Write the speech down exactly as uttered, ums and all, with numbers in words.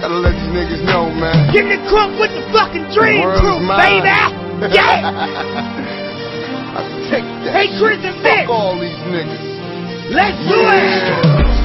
gotta let these niggas know, man. Get in the crunk with the fucking dream crew, baby! Yeah! I take that Hey, Chris shit. and Vic! Fuck all these niggas. Let's do Yeah. it!